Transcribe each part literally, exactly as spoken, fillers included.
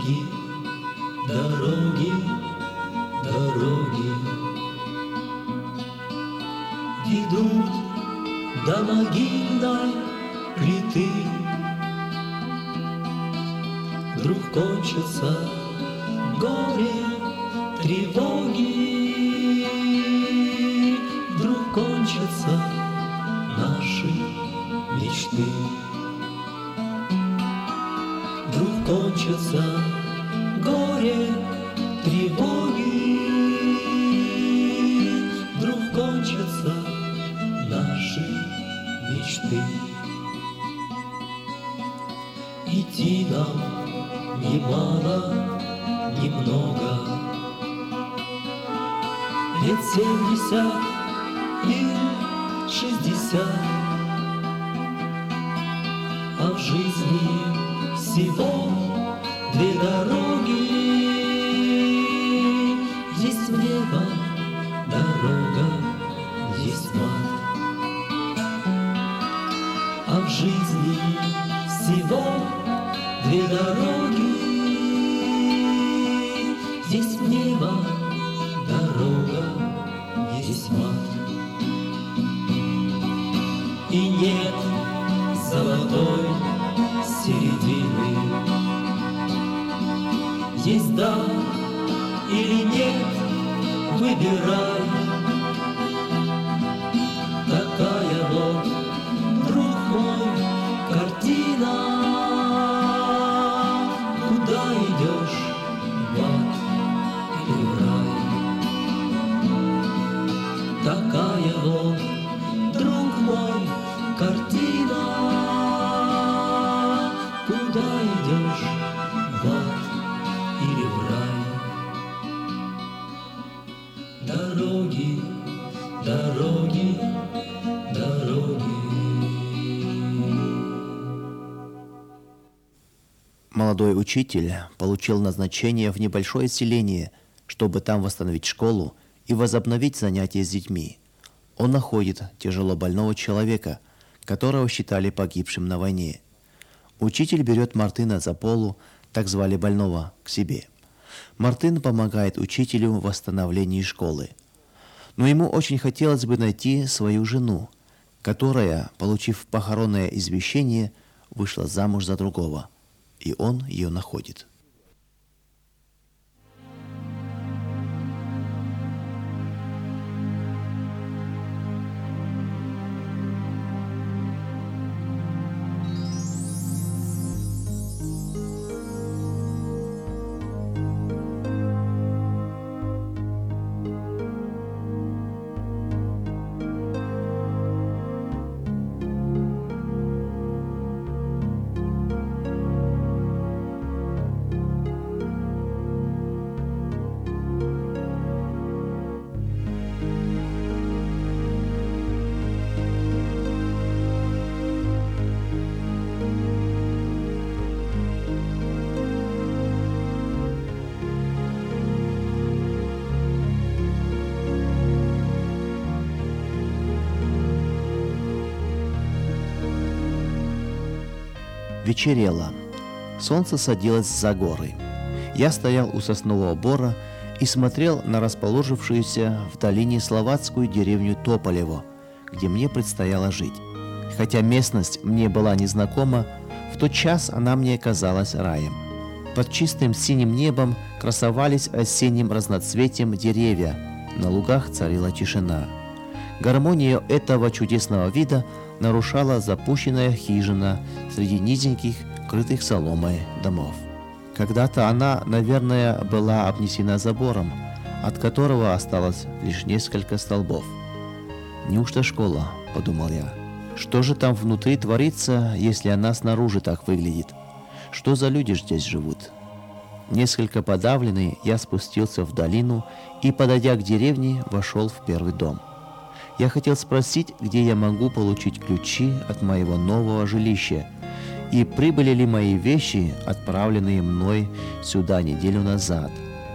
Дороги, дороги, дороги ведут до могильной плиты. Вдруг кончится горе, тревоги, вдруг кончатся наши мечты. Вдруг кончится горе, тревоги, вдруг кончатся наши мечты. Идти нам немало, немного, лет семьдесят или шестьдесят, а в жизни всего две дороги. Есть небо дорога, есть мат, а в жизни всего две дороги. Есть небо дорога, есть мат, и нет золотой середины. Есть да или нет, выбирай. Такая вот, друг мой, картина. Куда идешь, в ад или в рай? Такая вот, друг мой, картина. Куда идешь, в ад или в рай? Дороги, дороги, дороги. Молодой учитель получил назначение в небольшое селение, чтобы там восстановить школу и возобновить занятия с детьми. Он находит тяжело больного человека, которого считали погибшим на войне. Учитель берет Мартына за полу, так звали больного, к себе. Мартын помогает учителю в восстановлении школы. Но ему очень хотелось бы найти свою жену, которая, получив похоронное извещение, вышла замуж за другого. И он ее находит. Вечерело. Солнце садилось за горы. Я стоял у соснового бора и смотрел на расположившуюся в долине словацкую деревню Тополево, где мне предстояло жить. Хотя местность мне была незнакома, в тот час она мне казалась раем. Под чистым синим небом красовались осенним разноцветием деревья, на лугах царила тишина. Гармонию этого чудесного вида нарушала запущенная хижина среди низеньких, крытых соломой домов. Когда-то она, наверное, была обнесена забором, от которого осталось лишь несколько столбов. «Неужто школа?» – подумал я. «Что же там внутри творится, если она снаружи так выглядит? Что за люди здесь живут?» Несколько подавленный, я спустился в долину и, подойдя к деревне, вошел в первый дом. Я хотел спросить, где я могу получить ключи от моего нового жилища, и прибыли ли мои вещи, отправленные мной сюда неделю назад.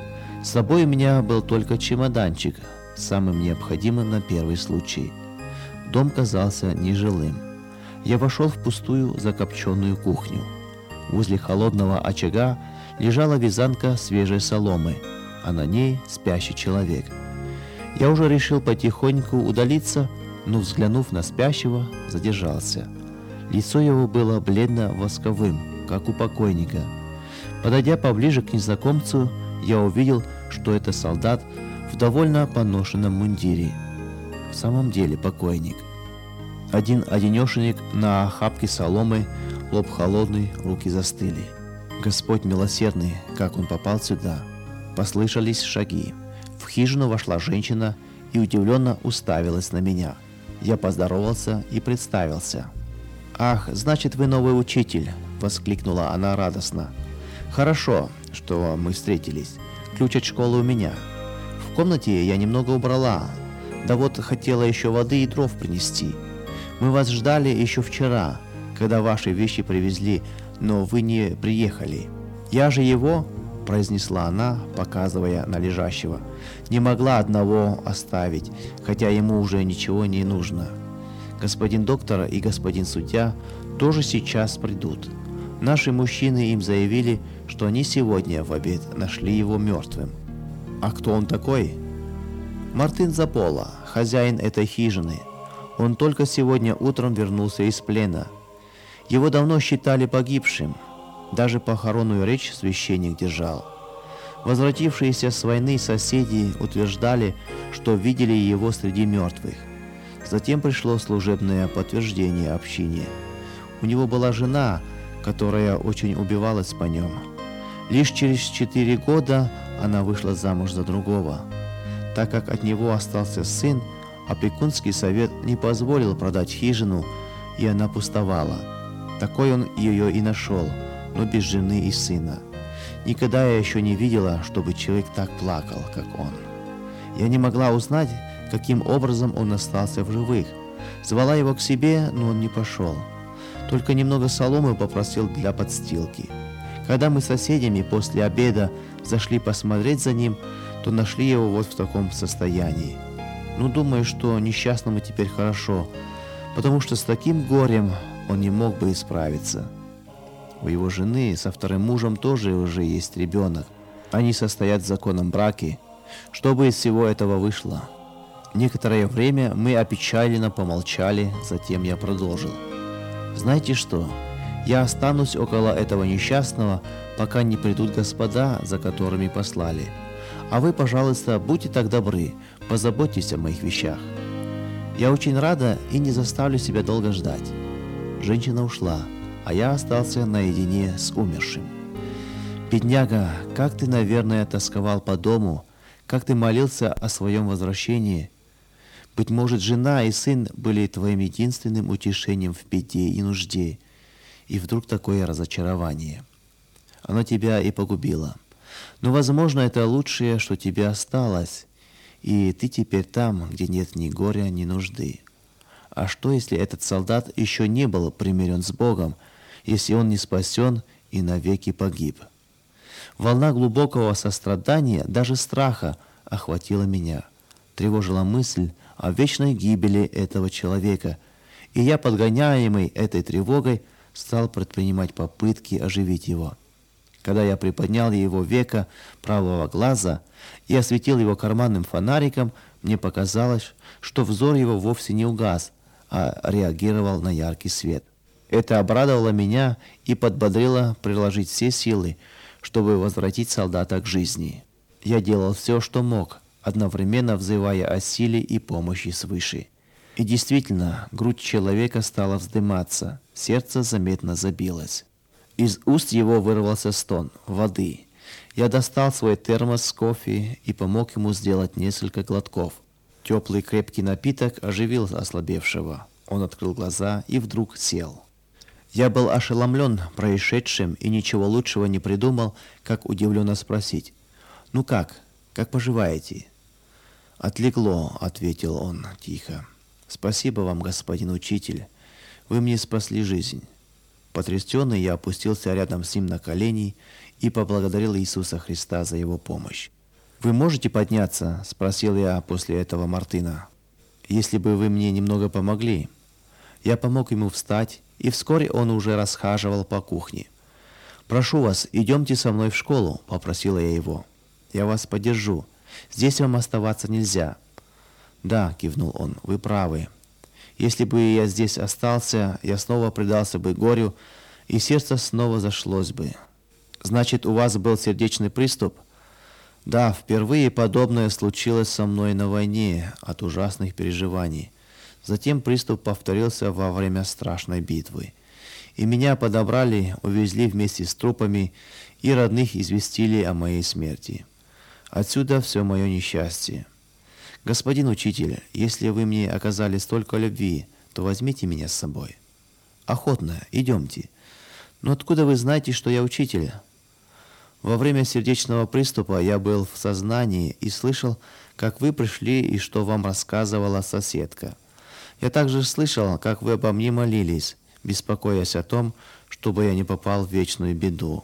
С собой у меня был только чемоданчик, самым необходимым на первый случай. Дом казался нежилым. Я вошел в пустую закопченную кухню. Возле холодного очага лежала вязанка свежей соломы, а на ней спящий человек. Я уже решил потихоньку удалиться, но, взглянув на спящего, задержался. Лицо его было бледно-восковым, как у покойника. Подойдя поближе к незнакомцу, я увидел, что это солдат в довольно поношенном мундире. В самом деле покойник. Один одинешенек на охапке соломы, лоб холодный, руки застыли. Господь милосердный, как он попал сюда. Послышались шаги. В хижину вошла женщина и удивленно уставилась на меня. Я поздоровался и представился. «Ах, значит, вы новый учитель!» — воскликнула она радостно. «Хорошо, что мы встретились. Ключ от школы у меня. В комнате я немного убрала. Да вот хотела еще воды и дров принести. Мы вас ждали еще вчера, когда ваши вещи привезли, но вы не приехали. Я же его, — произнесла она, показывая на лежащего, — не могла одного оставить, хотя ему уже ничего не нужно. Господин доктор и господин судья тоже сейчас придут. Наши мужчины им заявили, что они сегодня в обед нашли его мертвым. А кто он такой? Мартин Запола, хозяин этой хижины. Он только сегодня утром вернулся из плена. Его давно считали погибшим. Даже похоронную речь священник держал. Возвратившиеся с войны соседи утверждали, что видели его среди мертвых. Затем пришло служебное подтверждение общине. У него была жена, которая очень убивалась по нем. Лишь через четыре года она вышла замуж за другого. Так как от него остался сын, опекунский совет не позволил продать хижину, и она пустовала. Такой он ее и нашел, но без жены и сына. Никогда я еще не видела, чтобы человек так плакал, как он. Я не могла узнать, каким образом он остался в живых. Звала его к себе, но он не пошел. Только немного соломы попросил для подстилки. Когда мы с соседями после обеда зашли посмотреть за ним, то нашли его вот в таком состоянии. Ну, думаю, что несчастному теперь хорошо, потому что с таким горем он не мог бы исправиться. У его жены со вторым мужем тоже уже есть ребенок. Они состоят в законном браке. Что бы из всего этого вышло? Некоторое время мы опечаленно помолчали, затем я продолжил. Знаете что? Я останусь около этого несчастного, пока не придут господа, за которыми послали. А вы, пожалуйста, будьте так добры, позаботьтесь о моих вещах. Я очень рада и не заставлю себя долго ждать. Женщина ушла, а я остался наедине с умершим. Бедняга, как ты, наверное, тосковал по дому, как ты молился о своем возвращении. Быть может, жена и сын были твоим единственным утешением в беде и нужде. И вдруг такое разочарование. Оно тебя и погубило. Но, возможно, это лучшее, что тебе осталось, и ты теперь там, где нет ни горя, ни нужды. А что, если этот солдат еще не был примирен с Богом, если он не спасен и навеки погиб? Волна глубокого сострадания, даже страха, охватила меня. Тревожила мысль о вечной гибели этого человека, и я, подгоняемый этой тревогой, стал предпринимать попытки оживить его. Когда я приподнял его веко правого глаза и осветил его карманным фонариком, мне показалось, что взор его вовсе не угас, а реагировал на яркий свет. Это обрадовало меня и подбодрило приложить все силы, чтобы возвратить солдата к жизни. Я делал все, что мог, одновременно взывая о силе и помощи свыше. И действительно, грудь человека стала вздыматься, сердце заметно забилось. Из уст его вырвался стон воды. Я достал свой термос с кофе и помог ему сделать несколько глотков. Теплый крепкий напиток оживил ослабевшего. Он открыл глаза и вдруг сел. Я был ошеломлен происшедшим и ничего лучшего не придумал, как удивленно спросить: «Ну как? Как поживаете?» «Отлегло», — ответил он тихо. «Спасибо вам, господин учитель. Вы мне спасли жизнь». Потрясенный, я опустился рядом с ним на колени и поблагодарил Иисуса Христа за его помощь. «Вы можете подняться?» — спросил я после этого Мартина. «Если бы вы мне немного помогли». Я помог ему встать, и вскоре он уже расхаживал по кухне. «Прошу вас, идемте со мной в школу», — попросила я его. «Я вас поддержу. Здесь вам оставаться нельзя». «Да», — кивнул он, — «вы правы. Если бы я здесь остался, я снова предался бы горю, и сердце снова зашлось бы». «Значит, у вас был сердечный приступ?» «Да, впервые подобное случилось со мной на войне от ужасных переживаний. Затем приступ повторился во время страшной битвы. И меня подобрали, увезли вместе с трупами, и родных известили о моей смерти. Отсюда все мое несчастье. Господин учитель, если вы мне оказали столько любви, то возьмите меня с собой». «Охотно, идемте. Но откуда вы знаете, что я учитель?» «Во время сердечного приступа я был в сознании и слышал, как вы пришли и что вам рассказывала соседка. Я также слышал, как вы обо мне молились, беспокоясь о том, чтобы я не попал в вечную беду.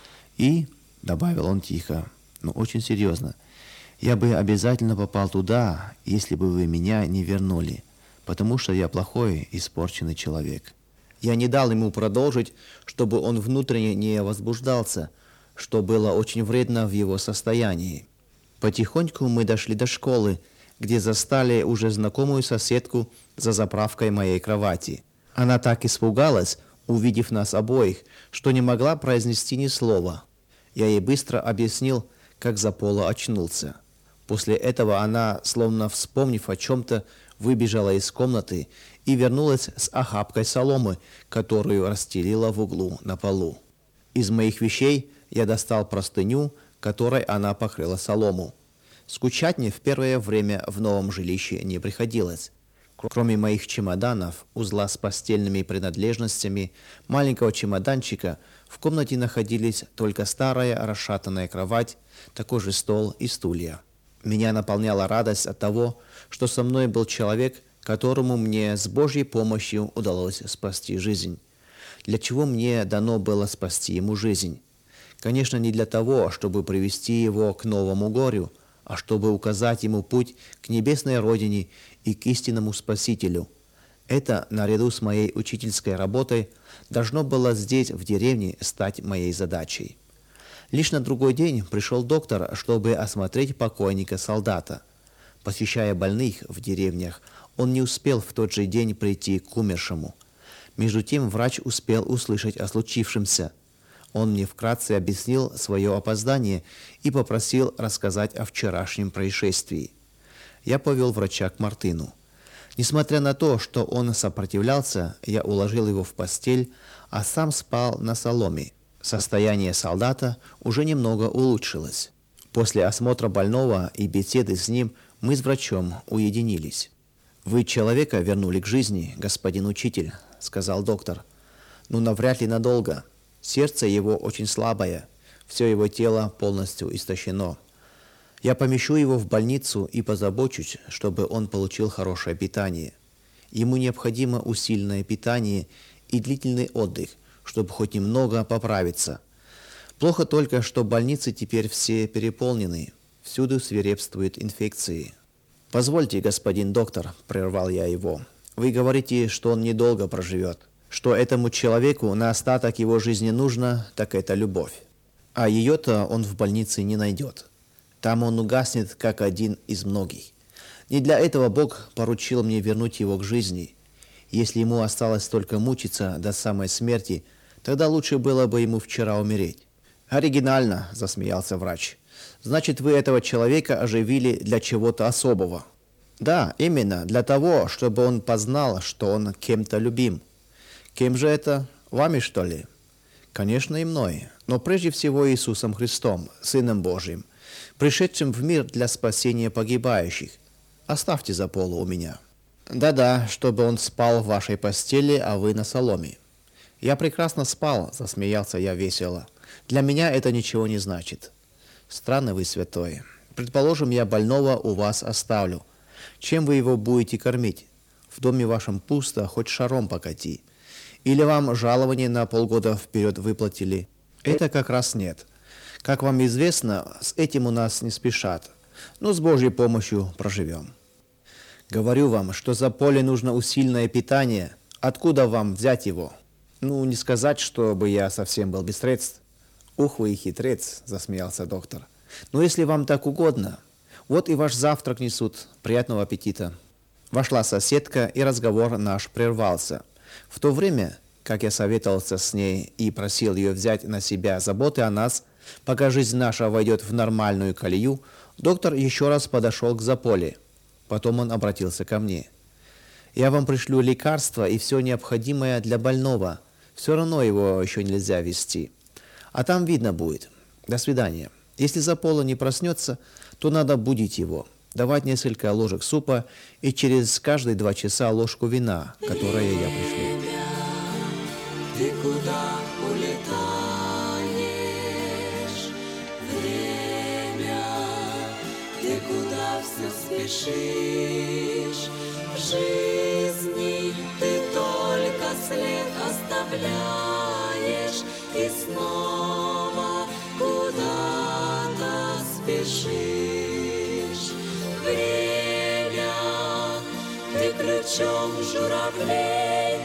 И, — добавил он тихо, но очень серьезно, — я бы обязательно попал туда, если бы вы меня не вернули, потому что я плохой, испорченный человек». Я не дал ему продолжить, чтобы он внутренне не возбуждался, что было очень вредно в его состоянии. Потихоньку мы дошли до школы, где застали уже знакомую соседку за заправкой моей кровати. Она так испугалась, увидев нас обоих, что не могла произнести ни слова. Я ей быстро объяснил, как Заполо очнулся. После этого она, словно вспомнив о чем-то, выбежала из комнаты и вернулась с охапкой соломы, которую расстелила в углу на полу. Из моих вещей я достал простыню, которой она покрыла солому. Скучать мне в первое время в новом жилище не приходилось. Кроме моих чемоданов, узла с постельными принадлежностями, маленького чемоданчика, в комнате находились только старая расшатанная кровать, такой же стол и стулья. Меня наполняла радость от того, что со мной был человек, которому мне с Божьей помощью удалось спасти жизнь. Для чего мне дано было спасти ему жизнь? Конечно, не для того, чтобы привести его к новому горю, а чтобы указать ему путь к небесной родине и к истинному Спасителю. Это, наряду с моей учительской работой, должно было здесь, в деревне, стать моей задачей. Лишь на другой день пришел доктор, чтобы осмотреть покойника-солдата. Посещая больных в деревнях, он не успел в тот же день прийти к умершему. Между тем врач успел услышать о случившемся. Он мне вкратце объяснил свое опоздание и попросил рассказать о вчерашнем происшествии. Я повел врача к Мартыну. Несмотря на то, что он сопротивлялся, я уложил его в постель, а сам спал на соломе. Состояние солдата уже немного улучшилось. После осмотра больного и беседы с ним мы с врачом уединились. «Вы человека вернули к жизни, господин учитель», — сказал доктор. «Но навряд ли надолго. Сердце его очень слабое, все его тело полностью истощено. Я помещу его в больницу и позабочусь, чтобы он получил хорошее питание. Ему необходимо усиленное питание и длительный отдых, чтобы хоть немного поправиться. Плохо только, что больницы теперь все переполнены, всюду свирепствуют инфекции». «Позвольте, господин доктор», — прервал я его, — «вы говорите, что он недолго проживет. Что этому человеку на остаток его жизни нужно, так это любовь. А ее-то он в больнице не найдет. Там он угаснет, как один из многих. Не для этого Бог поручил мне вернуть его к жизни. Если ему осталось только мучиться до самой смерти, тогда лучше было бы ему вчера умереть». «Оригинально», — засмеялся врач. «Значит, вы этого человека оживили для чего-то особого». «Да, именно, для того, чтобы он познал, что он кем-то любим». «Кем же это? Вами, что ли?» «Конечно, и мной, но прежде всего Иисусом Христом, Сыном Божьим, пришедшим в мир для спасения погибающих. Оставьте Заполо у меня». «Да-да, чтобы он спал в вашей постели, а вы на соломе». «Я прекрасно спал», — засмеялся я весело. «Для меня это ничего не значит». «Странно вы, святой. Предположим, я больного у вас оставлю. Чем вы его будете кормить? В доме вашем пусто, хоть шаром покати. Или вам жалование на полгода вперед выплатили? Это как раз нет. Как вам известно, с этим у нас не спешат. Но с Божьей помощью проживем. Говорю вам, что за поле нужно усиленное питание. Откуда вам взять его? Ну, не сказать, чтобы я совсем был без средств. «Ух вы и хитрец», — засмеялся доктор. «Ну, если вам так угодно, вот и ваш завтрак несут. Приятного аппетита». Вошла соседка, и разговор наш прервался. В то время, как я советовался с ней и просил ее взять на себя заботы о нас, пока жизнь наша войдет в нормальную колею, доктор еще раз подошел к Заполе. Потом он обратился ко мне. «Я вам пришлю лекарства и все необходимое для больного. Все равно его еще нельзя везти. А там видно будет. До свидания. Если Запола не проснется, то надо будить его, давать несколько ложек супа и через каждые два часа ложку вина, которое я пришлю». Ты куда улетаешь? Время, ты куда все спешишь? В жизни ты только след оставляешь и снова куда-то спешишь. Время, ты ключом журавлей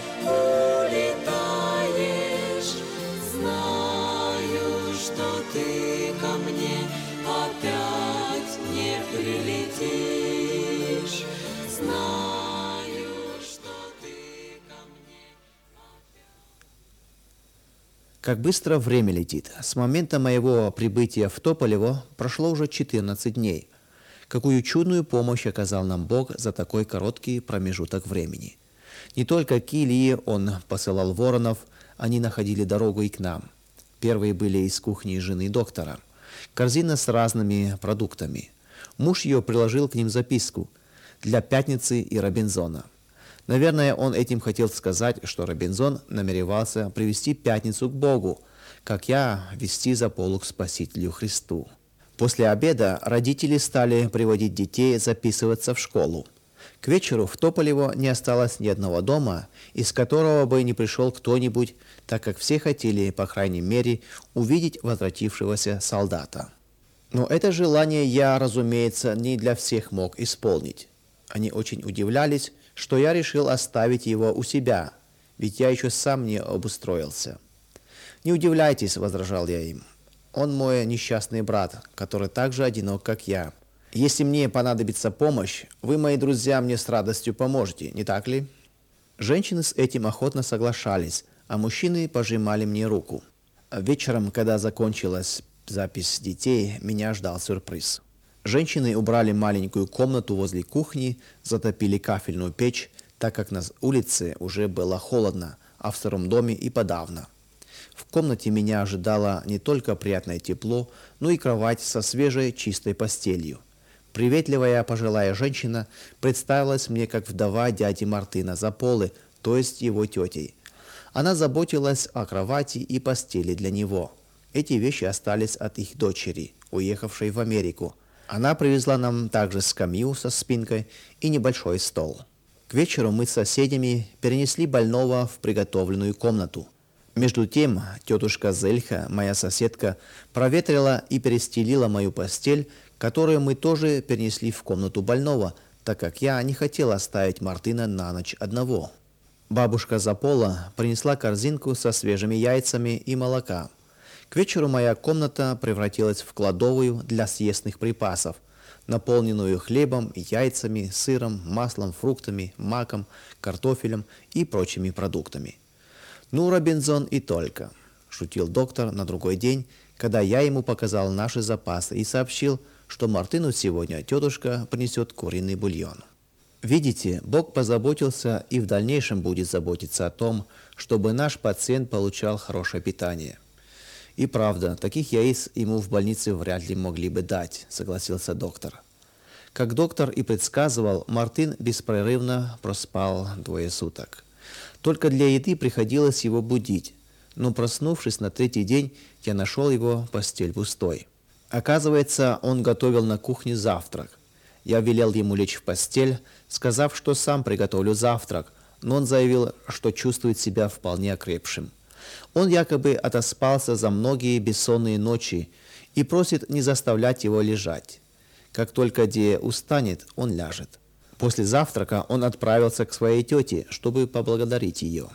улетаешь. Знаю, что ты ко мне опять не прилетишь. Знаю, что ты ко мне опять... Как быстро время летит. С момента моего прибытия в Тополево прошло уже четырнадцать дней. Какую чудную помощь оказал нам Бог за такой короткий промежуток времени. Не только к Илии он посылал воронов, они находили дорогу и к нам. Первые были из кухни жены доктора. Корзина с разными продуктами. Муж ее приложил к ним записку для Пятницы и Робинзона. Наверное, он этим хотел сказать, что Робинзон намеревался привести Пятницу к Богу, как я вести Заполу к Спасителю Христу. После обеда родители стали приводить детей записываться в школу. К вечеру в Тополево не осталось ни одного дома, из которого бы не пришел кто-нибудь, так как все хотели, по крайней мере, увидеть возвратившегося солдата. Но это желание я, разумеется, не для всех мог исполнить. Они очень удивлялись, что я решил оставить его у себя, ведь я еще сам не обустроился. «Не удивляйтесь», — возражал я им. «Он мой несчастный брат, который так же одинок, как я. Если мне понадобится помощь, вы, мои друзья, мне с радостью поможете, не так ли?» Женщины с этим охотно соглашались, а мужчины пожимали мне руку. Вечером, когда закончилась запись детей, меня ждал сюрприз. Женщины убрали маленькую комнату возле кухни, затопили кафельную печь, так как на улице уже было холодно, а в старом доме и подавно. В комнате меня ожидало не только приятное тепло, но и кровать со свежей чистой постелью. Приветливая пожилая женщина представилась мне как вдова дяди Мартына Заполы, то есть его тетей. Она заботилась о кровати и постели для него. Эти вещи остались от их дочери, уехавшей в Америку. Она привезла нам также скамью со спинкой и небольшой стол. К вечеру мы с соседями перенесли больного в приготовленную комнату. Между тем, тетушка Зельха, моя соседка, проветрила и перестелила мою постель, которую мы тоже перенесли в комнату больного, так как я не хотел оставить Мартына на ночь одного. Бабушка Запола принесла корзинку со свежими яйцами и молока. К вечеру моя комната превратилась в кладовую для съестных припасов, наполненную хлебом, яйцами, сыром, маслом, фруктами, маком, картофелем и прочими продуктами. «Ну, Робинзон, и только», – шутил доктор на другой день, когда я ему показал наши запасы и сообщил, что Мартыну сегодня тетушка принесет куриный бульон. Видите, Бог позаботился и в дальнейшем будет заботиться о том, чтобы наш пациент получал хорошее питание. И правда, таких яиц ему в больнице вряд ли могли бы дать, согласился доктор. Как доктор и предсказывал, Мартын беспрерывно проспал двое суток. Только для еды приходилось его будить, но, проснувшись на третий день, я нашел его постель пустой. Оказывается, он готовил на кухне завтрак. Я велел ему лечь в постель, сказав, что сам приготовлю завтрак, но он заявил, что чувствует себя вполне окрепшим. Он якобы отоспался за многие бессонные ночи и просит не заставлять его лежать. Как только Де устанет, он ляжет. После завтрака он отправился к своей тете, чтобы поблагодарить ее.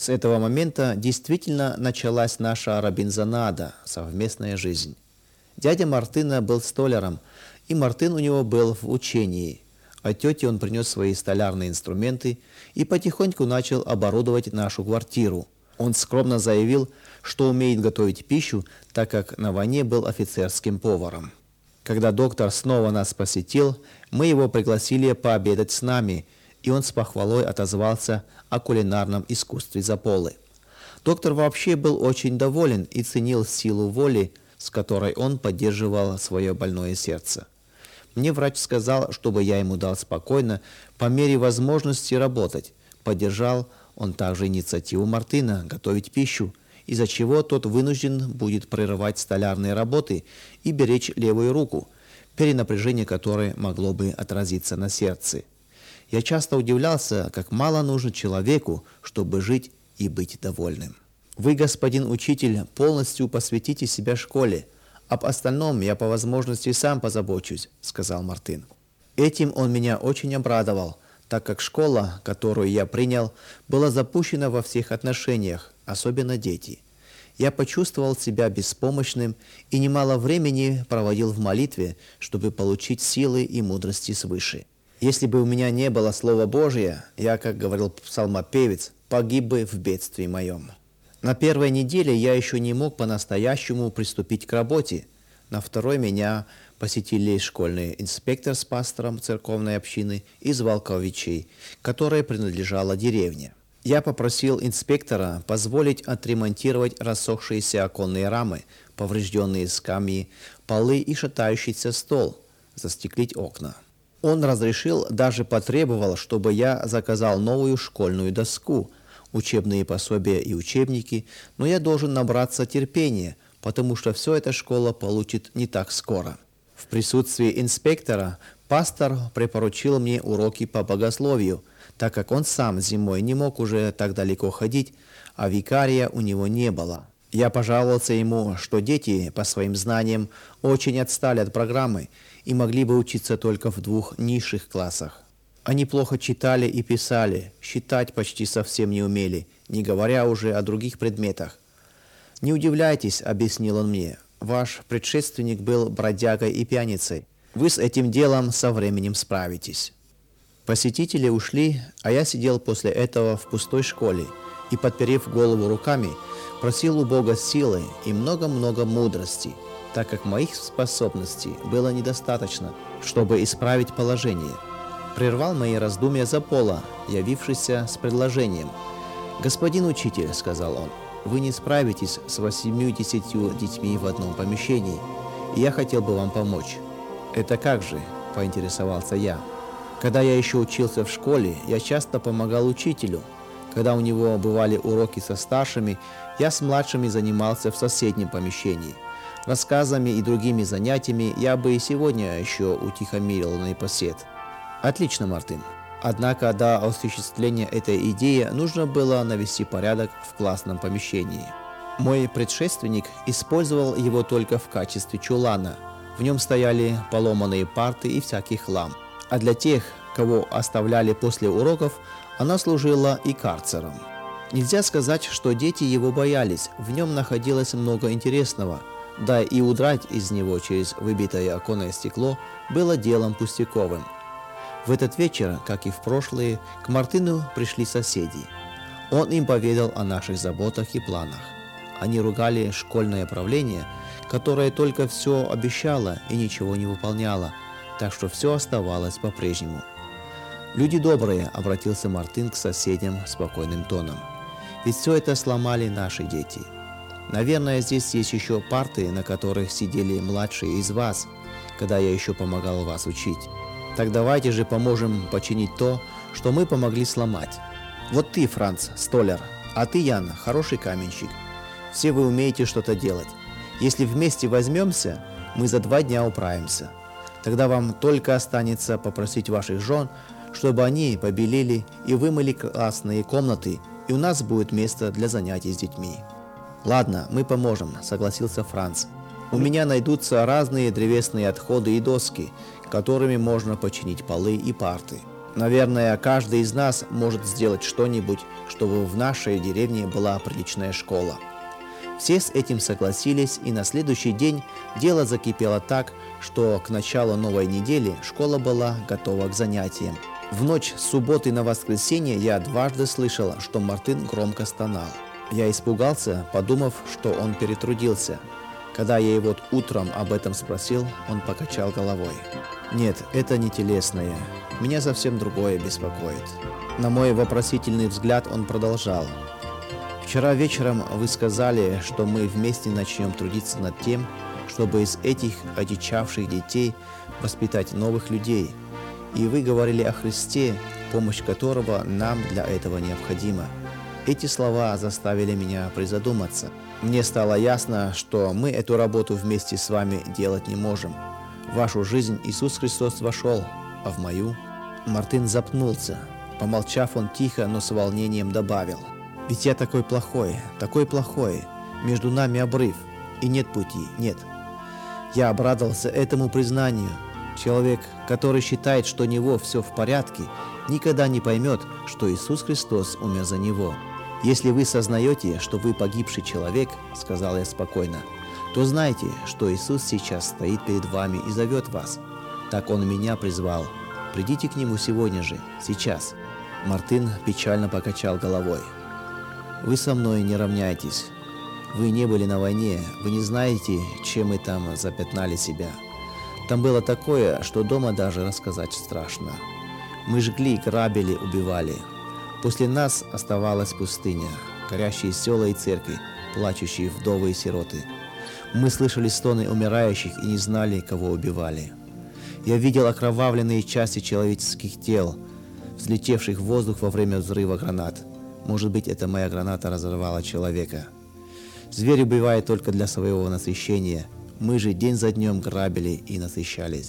С этого момента действительно началась наша робинзонада, совместная жизнь. Дядя Мартына был столяром, и Мартын у него был в учении. От тети он принес свои столярные инструменты и потихоньку начал оборудовать нашу квартиру. Он скромно заявил, что умеет готовить пищу, так как на войне был офицерским поваром. Когда доктор снова нас посетил, мы его пригласили пообедать с нами, и он с похвалой отозвался о кулинарном искусстве Заполы. Доктор вообще был очень доволен и ценил силу воли, с которой он поддерживал свое больное сердце. Мне врач сказал, чтобы я ему дал спокойно, по мере возможности работать. Поддержал он также инициативу Мартына готовить пищу, из-за чего тот вынужден будет прерывать столярные работы и беречь левую руку, перенапряжение которой могло бы отразиться на сердце. Я часто удивлялся, как мало нужно человеку, чтобы жить и быть довольным. Вы, господин учитель, полностью посвятите себя школе. Об остальном я по возможности сам позабочусь, сказал Мартын. Этим он меня очень обрадовал, так как школа, которую я принял, была запущена во всех отношениях, особенно дети. Я почувствовал себя беспомощным и немало времени проводил в молитве, чтобы получить силы и мудрости свыше. Если бы у меня не было Слова Божия, я, как говорил псалмопевец, погиб бы в бедствии моем. На первой неделе я еще не мог по-настоящему приступить к работе. На второй меня посетили школьный инспектор с пастором церковной общины из Волковичей, которой принадлежала деревне. Я попросил инспектора позволить отремонтировать рассохшиеся оконные рамы, поврежденные скамьи, полы и шатающийся стол, застеклить окна. Он разрешил, даже потребовал, чтобы я заказал новую школьную доску, учебные пособия и учебники, но я должен набраться терпения, потому что все эта школа получит не так скоро. В присутствии инспектора пастор препоручил мне уроки по богословию, так как он сам зимой не мог уже так далеко ходить, а викария у него не было. Я пожаловался ему, что дети по своим знаниям очень отстали от программы и могли бы учиться только в двух низших классах. Они плохо читали и писали, считать почти совсем не умели, не говоря уже о других предметах. «Не удивляйтесь», — объяснил он мне, — «ваш предшественник был бродягой и пьяницей. Вы с этим делом со временем справитесь». Посетители ушли, а я сидел после этого в пустой школе и, подперев голову руками, просил у Бога силы и много-много мудрости, так как моих способностей было недостаточно, чтобы исправить положение. Прервал мои раздумья Запола, явившийся с предложением. «Господин учитель», — сказал он, — «вы не справитесь с восемью-десятью детьми в одном помещении, и я хотел бы вам помочь». «Это как же?» — поинтересовался я. Когда я еще учился в школе, я часто помогал учителю. Когда у него бывали уроки со старшими, я с младшими занимался в соседнем помещении. Рассказами и другими занятиями я бы и сегодня еще утихомирил непосед. Отлично, Мартын. Однако до осуществления этой идеи нужно было навести порядок в классном помещении. Мой предшественник использовал его только в качестве чулана. В нем стояли поломанные парты и всякий хлам. А для тех, кого оставляли после уроков, она служила и карцером. Нельзя сказать, что дети его боялись, в нем находилось много интересного, да и удрать из него через выбитое оконное стекло было делом пустяковым. В этот вечер, как и в прошлые, к Мартыну пришли соседи. Он им поведал о наших заботах и планах. Они ругали школьное правление, которое только все обещало и ничего не выполняло, так что все оставалось по-прежнему. «Люди добрые», — обратился Мартын к соседям спокойным тоном, — «ведь все это сломали наши дети. Наверное, здесь есть еще парты, на которых сидели младшие из вас, когда я еще помогал вас учить. Так давайте же поможем починить то, что мы помогли сломать. Вот ты, Франц, столяр, а ты, Ян, хороший каменщик. Все вы умеете что-то делать. Если вместе возьмемся, мы за два дня управимся. Тогда вам только останется попросить ваших жен, чтобы они побелели и вымыли классные комнаты, и у нас будет место для занятий с детьми». «Ладно, мы поможем», — согласился Франц. «У меня найдутся разные древесные отходы и доски, которыми можно починить полы и парты. Наверное, каждый из нас может сделать что-нибудь, чтобы в нашей деревне была приличная школа. Все с этим согласились, и на следующий день дело закипело так, что к началу новой недели школа была готова к занятиям. В ночь с субботы на воскресенье я дважды слышал, что Мартын громко стонал. Я испугался, подумав, что он перетрудился. Когда я его утром об этом спросил, он покачал головой. Нет, это не телесное. Меня совсем другое беспокоит. На мой вопросительный взгляд он продолжал. Вчера вечером вы сказали, что мы вместе начнем трудиться над тем, чтобы из этих одичавших детей воспитать новых людей. И вы говорили о Христе, помощь которого нам для этого необходима. Эти слова заставили меня призадуматься. Мне стало ясно, что мы эту работу вместе с вами делать не можем. В вашу жизнь Иисус Христос вошел, а в мою... Мартын запнулся. Помолчав, он тихо, но с волнением добавил. Ведь я такой плохой, такой плохой. Между нами обрыв, и нет пути, нет. Я обрадовался этому признанию. Человек, который считает, что у него все в порядке, никогда не поймет, что Иисус Христос умер за него. Если вы сознаете, что вы погибший человек, сказал я спокойно, то знайте, что Иисус сейчас стоит перед вами и зовет вас. Так Он меня призвал. Придите к Нему сегодня же, сейчас. Мартын печально покачал головой. Вы со мной не равняйтесь. Вы не были на войне, вы не знаете, чем мы там запятнали себя. Там было такое, что дома даже рассказать страшно. Мы жгли, грабили, убивали. После нас оставалась пустыня, горящие села и церкви, плачущие вдовы и сироты. Мы слышали стоны умирающих и не знали, кого убивали. Я видел окровавленные части человеческих тел, взлетевших в воздух во время взрыва гранат. Может быть, эта моя граната разорвала человека. Зверь убивает только для своего насыщения. Мы же день за днем грабили и насыщались.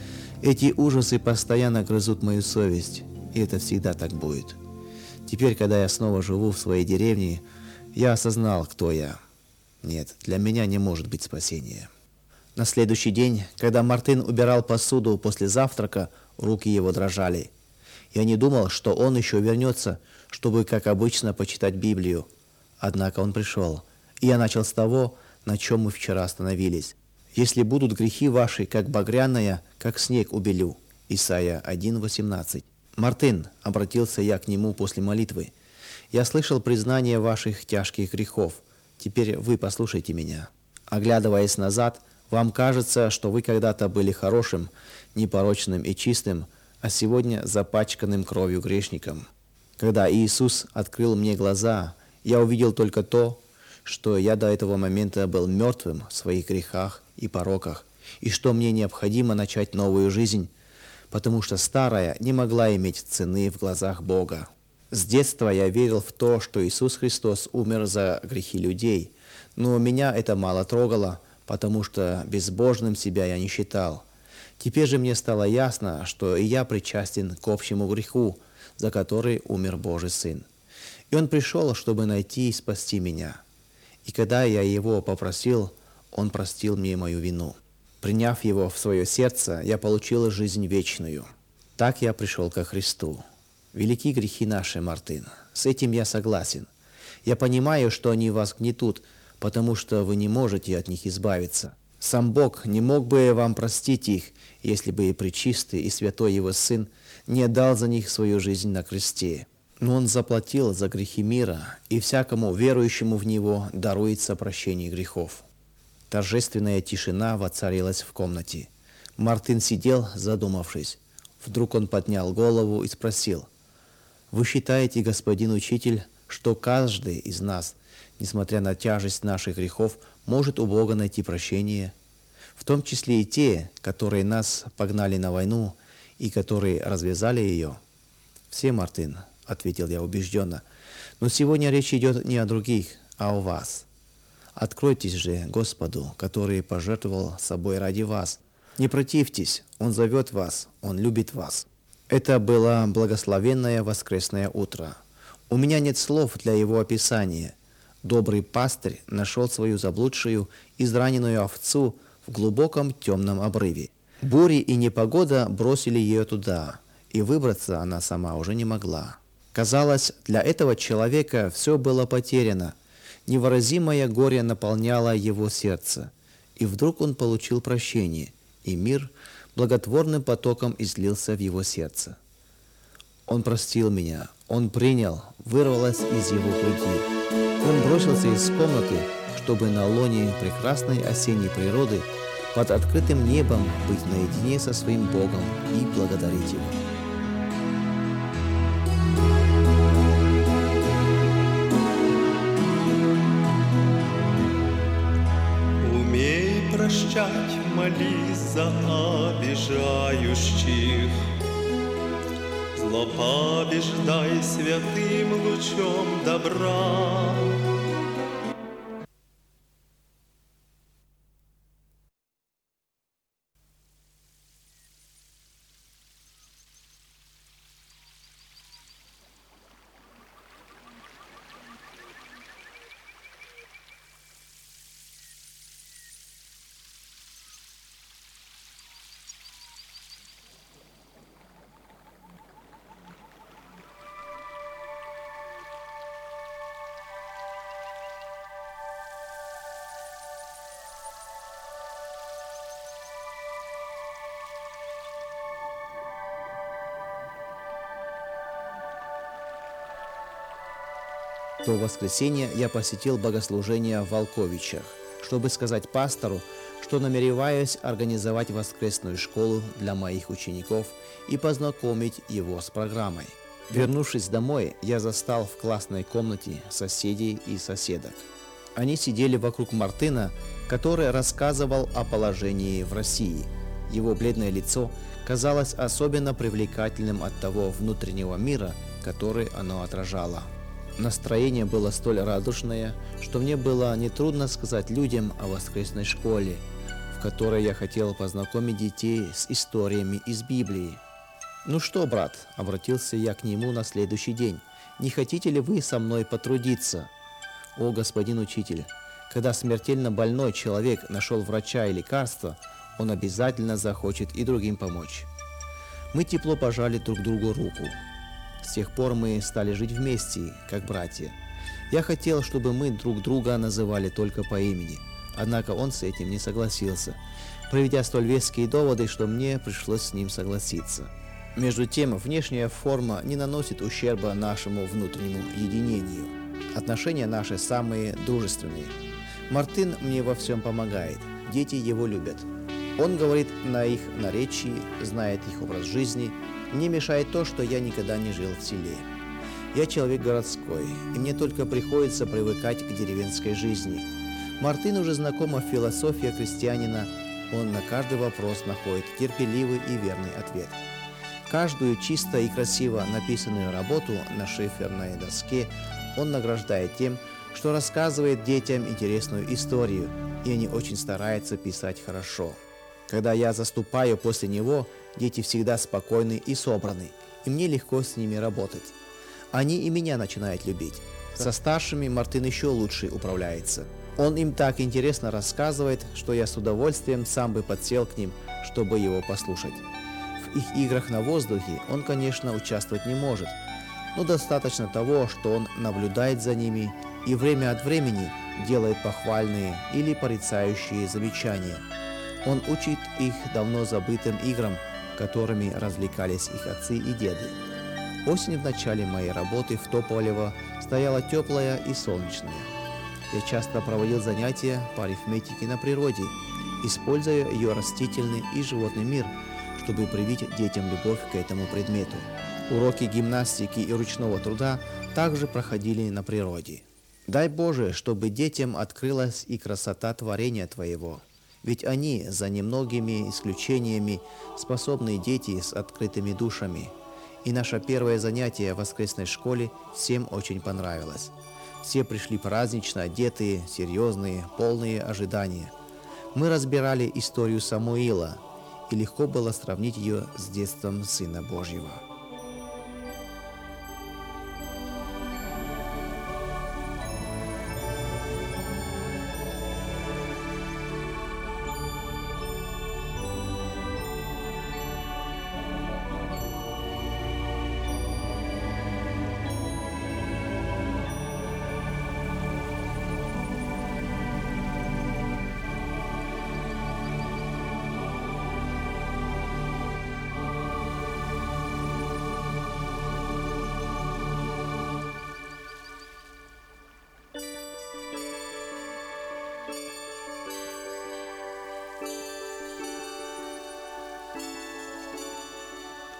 Эти ужасы постоянно грызут мою совесть, и это всегда так будет. Теперь, когда я снова живу в своей деревне, я осознал, кто я. Нет, для меня не может быть спасения. На следующий день, когда Мартын убирал посуду после завтрака, руки его дрожали. Я не думал, что он еще вернется, чтобы, как обычно, почитать Библию. Однако он пришел, и я начал с того, на чем мы вчера остановились. «Если будут грехи ваши, как багряная, как снег убелю». Исайя один восемнадцать. «Мартын», — обратился я к нему после молитвы, — «я слышал признание ваших тяжких грехов. Теперь вы послушайте меня. Оглядываясь назад, вам кажется, что вы когда-то были хорошим, непорочным и чистым, а сегодня запачканным кровью грешником. Когда Иисус открыл мне глаза, я увидел только то, что я до этого момента был мертвым в своих грехах и пороках, и что мне необходимо начать новую жизнь, потому что старая не могла иметь цены в глазах Бога. С детства я верил в то, что Иисус Христос умер за грехи людей, но меня это мало трогало, потому что безбожным себя я не считал. Теперь же мне стало ясно, что и я причастен к общему греху, за который умер Божий Сын. И Он пришел, чтобы найти и спасти меня. И когда я Его попросил, Он простил мне мою вину. Приняв Его в свое сердце, я получил жизнь вечную. Так я пришел ко Христу. Велики грехи наши, Мартын. С этим я согласен. Я понимаю, что они вас гнетут, потому что вы не можете от них избавиться. Сам Бог не мог бы вам простить их, если бы и пречистый, и святой Его Сын не отдал за них свою жизнь на кресте. Но Он заплатил за грехи мира, и всякому верующему в Него даруется прощение грехов. Торжественная тишина воцарилась в комнате. Мартын сидел, задумавшись. Вдруг он поднял голову и спросил: «Вы считаете, господин учитель, что каждый из нас, несмотря на тяжесть наших грехов, может у Бога найти прощение, в том числе и те, которые нас погнали на войну и которые развязали ее?» «Все, Мартын», — ответил я убежденно, — «но сегодня речь идет не о других, а о вас. Откройтесь же Господу, который пожертвовал собой ради вас. Не противьтесь, Он зовет вас, Он любит вас». Это было благословенное воскресное утро. У меня нет слов для его описания. Добрый пастырь нашел свою заблудшую, израненную овцу в глубоком темном обрыве. Бури и непогода бросили ее туда, и выбраться она сама уже не могла. Казалось, для этого человека все было потеряно. Невыразимое горе наполняло его сердце. И вдруг он получил прощение, и мир благотворным потоком излился в его сердце. Он простил меня, он принял, вырвалось из его груди. Он бросился из комнаты, чтобы на лоне прекрасной осенней природы под открытым небом быть наедине со своим Богом и благодарить Его. Умей прощать, молись за обижающих, зло побеждай святым лучом добра. То воскресенье я посетил богослужение в Волковичах, чтобы сказать пастору, что намереваюсь организовать воскресную школу для моих учеников и познакомить его с программой. Вернувшись домой, я застал в классной комнате соседей и соседок. Они сидели вокруг Мартына, который рассказывал о положении в России. Его бледное лицо казалось особенно привлекательным от того внутреннего мира, который оно отражало. Настроение было столь радушное, что мне было нетрудно сказать людям о воскресной школе, в которой я хотел познакомить детей с историями из Библии. «Ну что, брат?» – обратился я к нему на следующий день. «Не хотите ли вы со мной потрудиться?» «О, господин учитель, когда смертельно больной человек нашел врача и лекарства, он обязательно захочет и другим помочь». Мы тепло пожали друг другу руку. С тех пор мы стали жить вместе, как братья. Я хотел, чтобы мы друг друга называли только по имени, однако он с этим не согласился, приведя столь веские доводы, что мне пришлось с ним согласиться. Между тем, внешняя форма не наносит ущерба нашему внутреннему единению. Отношения наши самые дружественные. Мартын мне во всем помогает, дети его любят. Он говорит на их наречии, знает их образ жизни. Мне мешает то, что я никогда не жил в селе. Я человек городской, и мне только приходится привыкать к деревенской жизни. Мартын уже знакома философия крестьянина, он на каждый вопрос находит терпеливый и верный ответ. Каждую чисто и красиво написанную работу на шиферной доске он награждает тем, что рассказывает детям интересную историю, и они очень стараются писать хорошо. Когда я заступаю после него, дети всегда спокойны и собраны, и мне легко с ними работать. Они и меня начинают любить. Со старшими Мартын еще лучше управляется. Он им так интересно рассказывает, что я с удовольствием сам бы подсел к ним, чтобы его послушать. В их играх на воздухе он, конечно, участвовать не может, но достаточно того, что он наблюдает за ними и время от времени делает похвальные или порицающие замечания. Он учит их давно забытым играм, которыми развлекались их отцы и деды. Осень в начале моей работы в Тополево стояла теплая и солнечная. Я часто проводил занятия по арифметике на природе, используя ее растительный и животный мир, чтобы привить детям любовь к этому предмету. Уроки гимнастики и ручного труда также проходили на природе. Дай Боже, чтобы детям открылась и красота творения Твоего. Ведь они, за немногими исключениями, способные дети с открытыми душами. И наше первое занятие в воскресной школе всем очень понравилось. Все пришли празднично одетые, серьезные, полные ожидания. Мы разбирали историю Самуила, и легко было сравнить ее с детством Сына Божьего.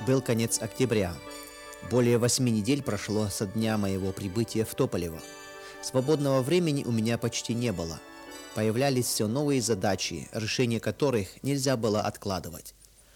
Был конец октября. Более восьми недель прошло со дня моего прибытия в Тополево. Свободного времени у меня почти не было. Появлялись все новые задачи, решение которых нельзя было откладывать.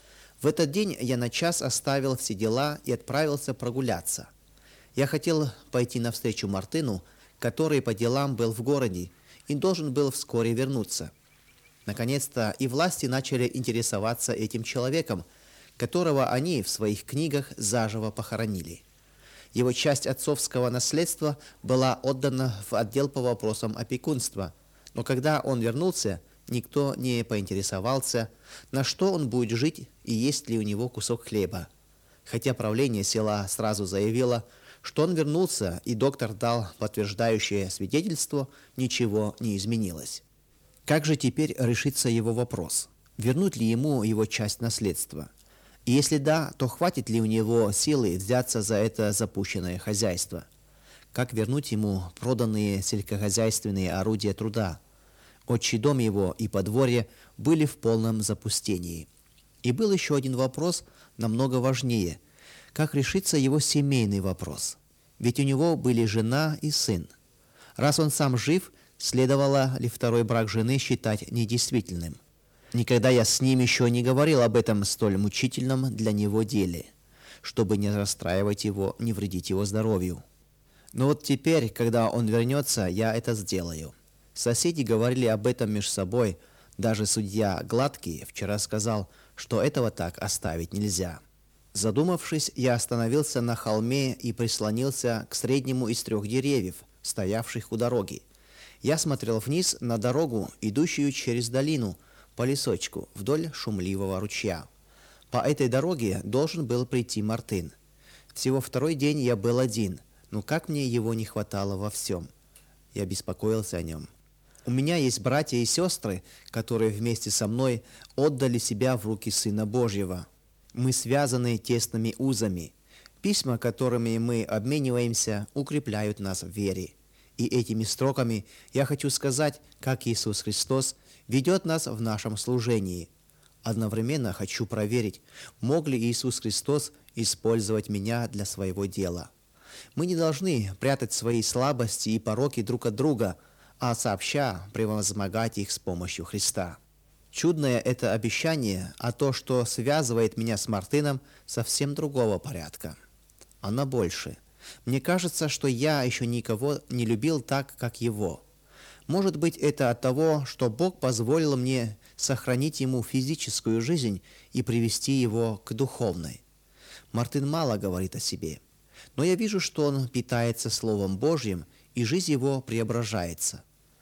В этот день я на час оставил все дела и отправился прогуляться. Я хотел пойти навстречу Мартыну, который по делам был в городе и должен был вскоре вернуться. Наконец-то и власти начали интересоваться этим человеком, которого они в своих книгах заживо похоронили. Его часть отцовского наследства была отдана в отдел по вопросам опекунства, но когда он вернулся, никто не поинтересовался, на что он будет жить и есть ли у него кусок хлеба. Хотя правление села сразу заявило, что он вернулся, и доктор дал подтверждающее свидетельство, ничего не изменилось. Как же теперь решится его вопрос? Вернуть ли ему его часть наследства? И если да, то хватит ли у него силы взяться за это запущенное хозяйство? Как вернуть ему проданные сельскохозяйственные орудия труда? Отчий дом его и подворье были в полном запустении. И был еще один вопрос, намного важнее. Как решится его семейный вопрос? Ведь у него были жена и сын. Раз он сам жив, следовало ли второй брак жены считать недействительным? Никогда я с ним еще не говорил об этом столь мучительном для него деле, чтобы не расстраивать его, не вредить его здоровью. Но вот теперь, когда он вернется, я это сделаю. Соседи говорили об этом между собой. Даже судья Гладкий вчера сказал, что этого так оставить нельзя. Задумавшись, я остановился на холме и прислонился к среднему из трех деревьев, стоявших у дороги. Я смотрел вниз на дорогу, идущую через долину, по лесочку, вдоль шумливого ручья. По этой дороге должен был прийти Мартын. Всего второй день я был один, но как мне его не хватало во всем. Я беспокоился о нем. У меня есть братья и сестры, которые вместе со мной отдали себя в руки Сына Божьего. Мы связаны тесными узами. Письма, которыми мы обмениваемся, укрепляют нас в вере. И этими строками я хочу сказать, как Иисус Христос ведет нас в нашем служении. Одновременно хочу проверить, мог ли Иисус Христос использовать меня для своего дела. Мы не должны прятать свои слабости и пороки друг от друга, а сообща превозмогать их с помощью Христа. Чудное это обещание, а то, что связывает меня с Мартыном, совсем другого порядка. Оно больше. Мне кажется, что я еще никого не любил так, как его. Может быть, это от того, что Бог позволил мне сохранить ему физическую жизнь и привести его к духовной. Мартын мало говорит о себе, но я вижу, что он питается Словом Божьим, и жизнь его преображается.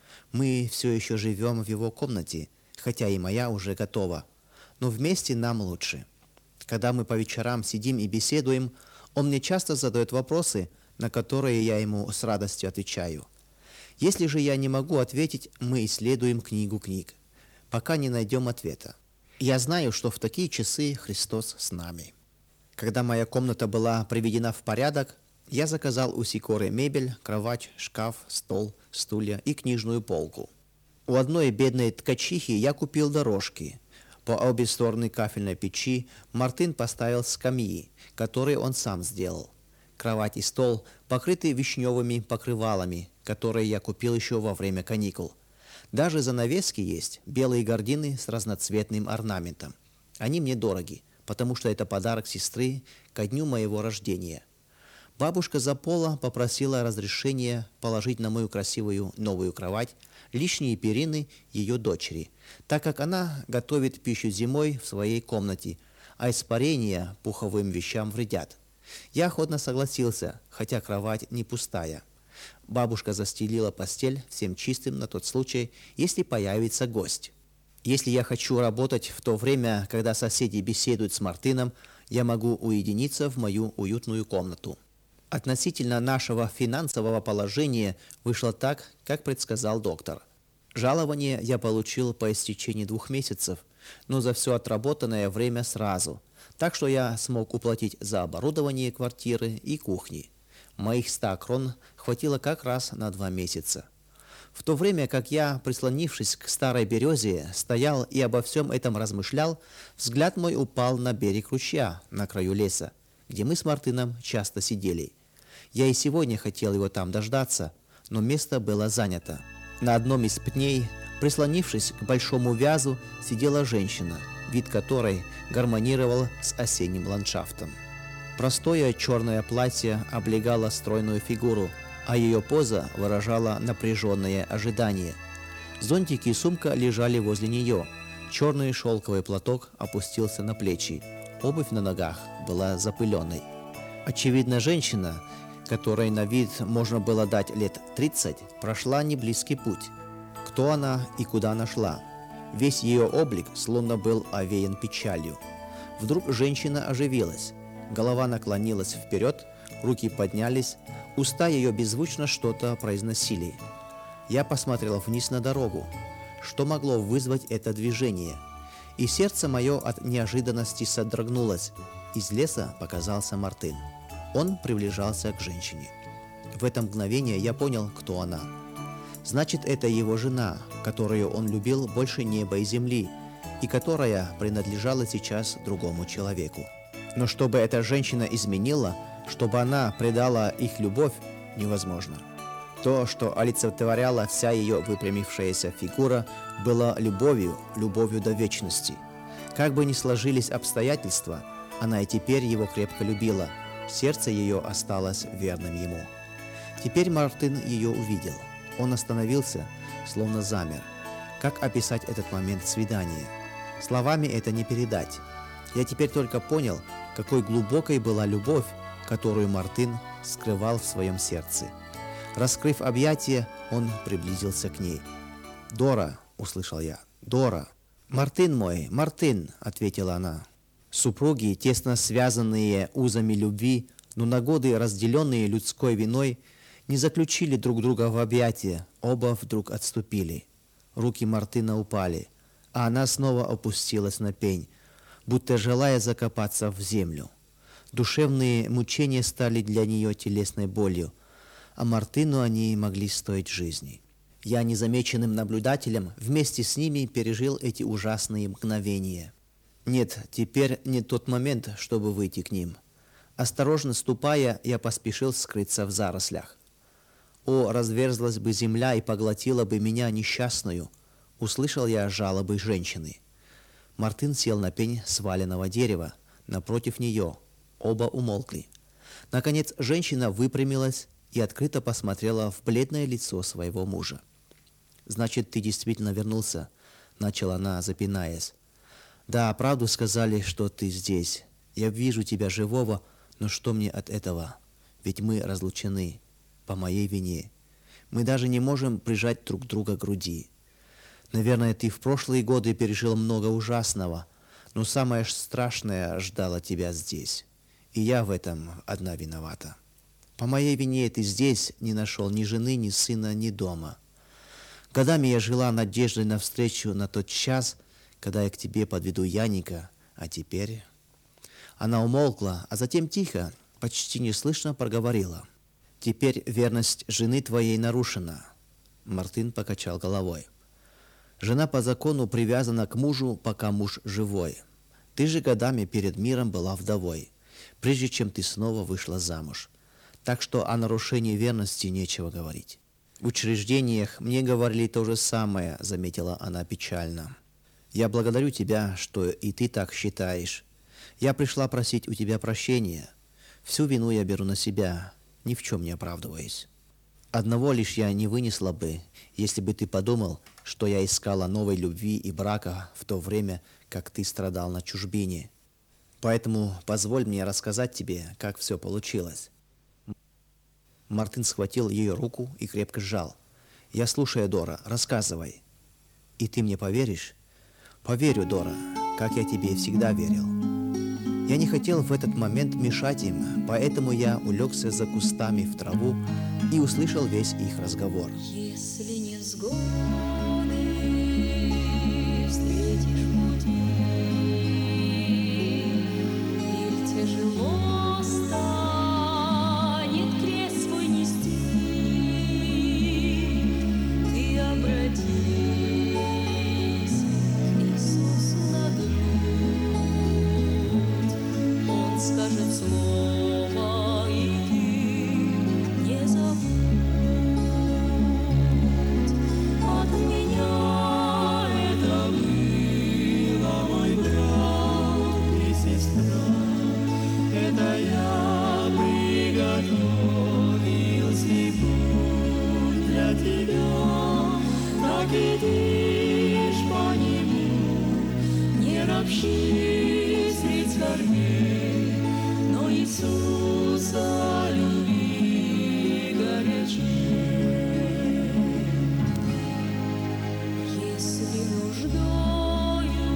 Мы все еще живем в его комнате, хотя и моя уже готова, но вместе нам лучше. Когда мы по вечерам сидим и беседуем, он мне часто задает вопросы, на которые я ему с радостью отвечаю. Если же я не могу ответить, мы исследуем книгу книг, пока не найдем ответа. Я знаю, что в такие часы Христос с нами. Когда моя комната была приведена в порядок, я заказал у Сикоры мебель, кровать, шкаф, стол, стулья и книжную полку. У одной бедной ткачихи я купил дорожки. По обе стороны кафельной печи Мартын поставил скамьи, которые он сам сделал. Кровать и стол покрыты вишневыми покрывалами, которые я купил еще во время каникул. Даже занавески есть, белые гардины с разноцветным орнаментом. Они мне дороги, потому что это подарок сестры ко дню моего рождения. Бабушка Запола попросила разрешения положить на мою красивую новую кровать лишние перины ее дочери, так как она готовит пищу зимой в своей комнате, а испарения пуховым вещам вредят. Я охотно согласился, хотя кровать не пустая. Бабушка застелила постель всем чистым на тот случай, если появится гость. Если я хочу работать в то время, когда соседи беседуют с Мартыном, я могу уединиться в мою уютную комнату. Относительно нашего финансового положения вышло так, как предсказал доктор. Жалование я получил по истечении двух месяцев, но за все отработанное время сразу, так что я смог уплатить за оборудование квартиры и кухни. Моих ста крон хватило как раз на два месяца. В то время как я, прислонившись к старой березе, стоял и обо всем этом размышлял, взгляд мой упал на берег ручья, на краю леса, где мы с Мартыном часто сидели. Я и сегодня хотел его там дождаться, но место было занято. На одном из пней, прислонившись к большому вязу, сидела женщина, вид которой гармонировал с осенним ландшафтом. Простое черное платье облегало стройную фигуру, а ее поза выражала напряженное ожидание. Зонтик и сумка лежали возле нее. Черный шелковый платок опустился на плечи. Обувь на ногах была запыленной. Очевидно, женщина, которой на вид можно было дать лет тридцать, прошла неблизкий путь. Кто она и куда она шла? Весь ее облик словно был овеян печалью. Вдруг женщина оживилась. Голова наклонилась вперед, руки поднялись, уста ее беззвучно что-то произносили. Я посмотрел вниз на дорогу. Что могло вызвать это движение? И сердце мое от неожиданности содрогнулось. Из леса показался Мартын. Он приближался к женщине. В это мгновение я понял, кто она. Значит, это его жена, которую он любил больше неба и земли, и которая принадлежала сейчас другому человеку. Но чтобы эта женщина изменила, чтобы она предала их любовь, невозможно. То, что олицетворяла вся ее выпрямившаяся фигура, было любовью, любовью до вечности. Как бы ни сложились обстоятельства, она и теперь его крепко любила. Сердце ее осталось верным ему. Теперь Мартын ее увидел. Он остановился, словно замер. Как описать этот момент свидания? Словами это не передать. Я теперь только понял, какой глубокой была любовь, которую Мартын скрывал в своем сердце. Раскрыв объятия, он приблизился к ней. «Дора!» — услышал я. «Дора!» «Мартын мой, Мартын!» — ответила она. Супруги, тесно связанные узами любви, но на годы разделенные людской виной, не заключили друг друга в объятия, оба вдруг отступили. Руки Мартына упали, а она снова опустилась на пень, будто желая закопаться в землю. Душевные мучения стали для нее телесной болью, а Мартыну они могли стоить жизни. Я, незамеченным наблюдателем, вместе с ними пережил эти ужасные мгновения. Нет, теперь не тот момент, чтобы выйти к ним. Осторожно ступая, я поспешил скрыться в зарослях. О, разверзлась бы земля и поглотила бы меня несчастную, услышал я жалобы женщины. Мартын сел на пень сваленного дерева, напротив нее. Оба умолкли. Наконец женщина выпрямилась и открыто посмотрела в бледное лицо своего мужа. «Значит, ты действительно вернулся?» — начала она, запинаясь. «Да, правду сказали, что ты здесь. Я вижу тебя живого, но что мне от этого? Ведь мы разлучены. По моей вине. Мы даже не можем прижать друг друга к груди. Наверное, ты в прошлые годы пережил много ужасного, но самое страшное ждало тебя здесь. И я в этом одна виновата. По моей вине ты здесь не нашел ни жены, ни сына, ни дома. Годами я жила надеждой на встречу на тот час, когда я к тебе подведу Яника, а теперь...» Она умолкла, а затем тихо, почти неслышно проговорила. «Теперь верность жены твоей нарушена». Мартын покачал головой. «Жена по закону привязана к мужу, пока муж живой. Ты же годами перед миром была вдовой, прежде чем ты снова вышла замуж. Так что о нарушении верности нечего говорить». «В учреждениях мне говорили то же самое», — заметила она печально. «Я благодарю тебя, что и ты так считаешь. Я пришла просить у тебя прощения. Всю вину я беру на себя, ни в чем не оправдываясь. Одного лишь я не вынесла бы, если бы ты подумал, что я искала новой любви и брака в то время, как ты страдал на чужбине. Поэтому позволь мне рассказать тебе, как все получилось». Мартын схватил ее руку и крепко сжал. «Я слушаю, Дора, рассказывай». «И ты мне поверишь?» «Поверю, Дора, как я тебе всегда верил». Я не хотел в этот момент мешать им, поэтому я улегся за кустами в траву и услышал весь их разговор. Если невзгоды встретишь в пути, или тяжело станет крест свой нести, ты так идешь по нему, не ропщи средь скорбей, но Иисуса люби горячей. Если нуждою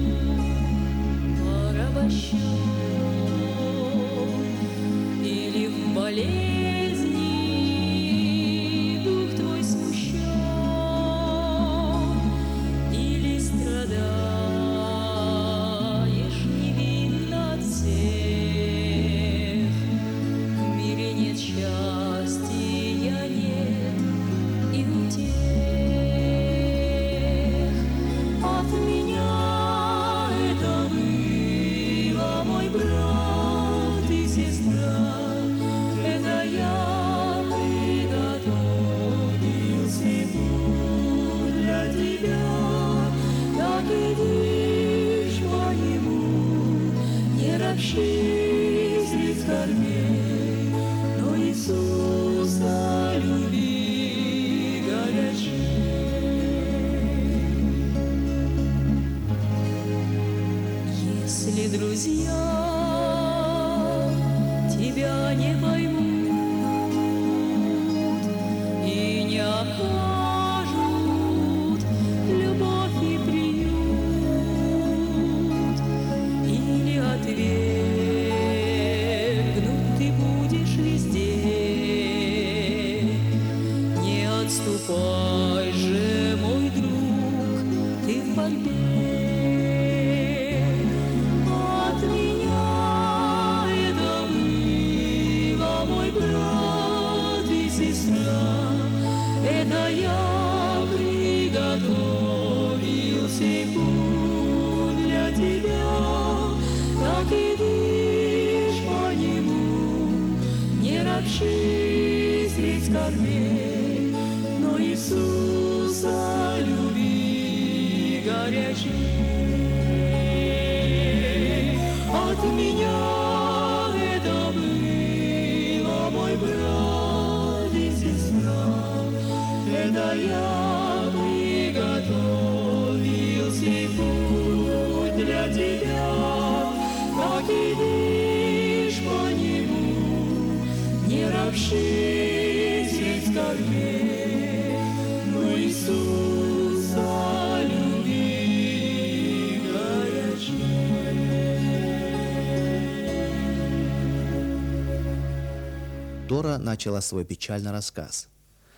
порабощен или в болезни дух твой смущен, или страдаешь невинно от всех, в мире нет счастья, нет и утех. От меня это было, мой брат и сестра, это я приготовил себе для тебя. Так идишь по нему, не ропщи средь скорбей, но Иисуса люби горячей. Если друзья тебя не поймут и не окажут любовь и приют, или отвергнут, ты будешь везде. Не отступай же, мой друг, ты в борьбе. От меня это было, мой брат и сестра, это я приготовил сей путь для тебя. Так идишь по нему, не ропщи средь скорбей, но Иисуса люби горячей. От меня это было, мой брат и сестра, это я приготовил сей путь для тебя. Так идишь по нему, не ропщи средь скорбей, но Иисуса люби горячей. Дора начала свой печальный рассказ.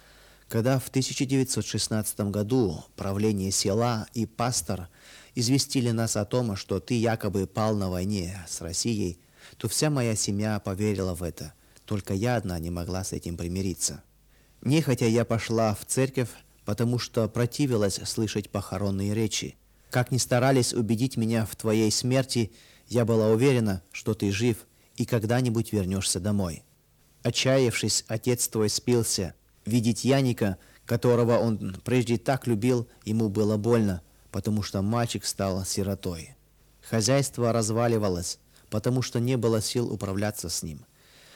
Когда в тысяча девятьсот шестнадцатом году правление села и пастор известили нас о том, что ты якобы пал на войне с Россией, то вся моя семья поверила в это. Только я одна не могла с этим примириться. Нехотя я пошла в церковь, потому что противилась слышать похоронные речи. Как ни старались убедить меня в твоей смерти, я была уверена, что ты жив и когда-нибудь вернешься домой. Отчаявшись, отец твой спился. Видеть Яника, которого он прежде так любил, ему было больно, потому что мальчик стал сиротой. Хозяйство разваливалось, потому что не было сил управляться с ним.